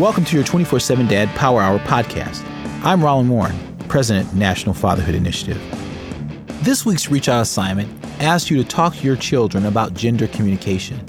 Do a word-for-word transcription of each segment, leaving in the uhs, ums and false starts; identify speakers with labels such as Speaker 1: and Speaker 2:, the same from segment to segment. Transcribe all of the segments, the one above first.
Speaker 1: Welcome to your twenty-four seven Dad Power Hour podcast. I'm Roland Warren, President, National Fatherhood Initiative. This week's Reach Out assignment asks you to talk to your children about gender communication.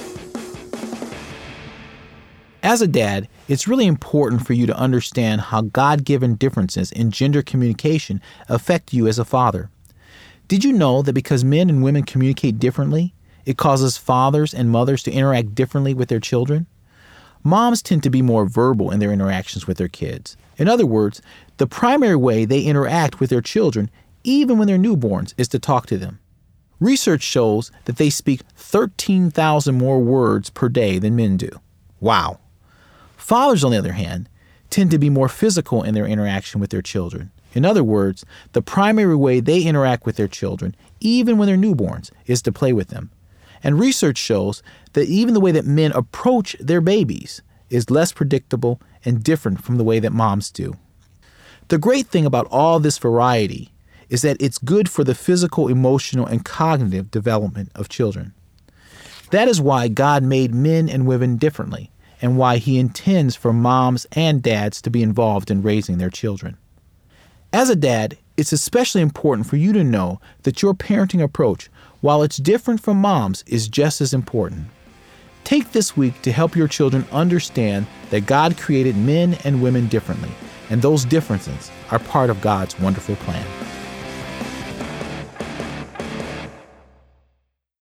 Speaker 1: As a dad, it's really important for you to understand how God-given differences in gender communication affect you as a father. Did you know that because men and women communicate differently, it causes fathers and mothers to interact differently with their children? Moms tend to be more verbal in their interactions with their kids. In other words, the primary way they interact with their children, even when they're newborns, is to talk to them. Research shows that they speak thirteen thousand more words per day than men do. Wow. Fathers, on the other hand, tend to be more physical in their interaction with their children. In other words, the primary way they interact with their children, even when they're newborns, is to play with them. And research shows that even the way that men approach their babies is less predictable and different from the way that moms do. The great thing about all this variety is that it's good for the physical, emotional, and cognitive development of children. That is why God made men and women differently, and why He intends for moms and dads to be involved in raising their children. As a dad, it's especially important for you to know that your parenting approach, while it's different from mom's, is just as important. Take this week to help your children understand that God created men and women differently, and those differences are part of God's wonderful plan.